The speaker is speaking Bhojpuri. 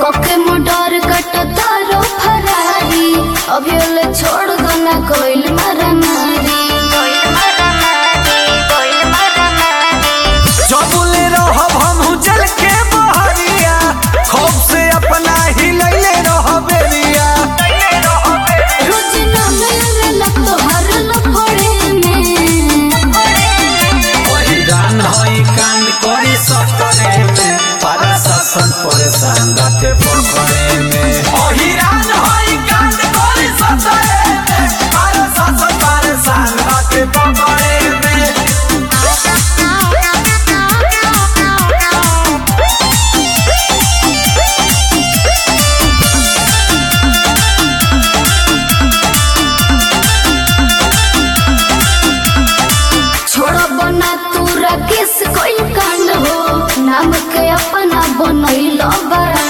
कोके मोटर कटतारो फरारी अभी ले छोड़ दो ना कोइल मारा मारी जबुले रहब हमहू जल के बहरिया खौफ से अपना ही लैले रह बेरिया रोज ना मेरे लग तो हर लफड़े में हिरान होई कांड करी सतरे में पारा शासन परेशान बाटे पकड़े में हिरान होई कांड करी सतरे में पारा शासन परेशान बाटे पकड़े में छोड़ा बना तू राकेश कोई कांड हो नाम के अपना बनैलो बड़ा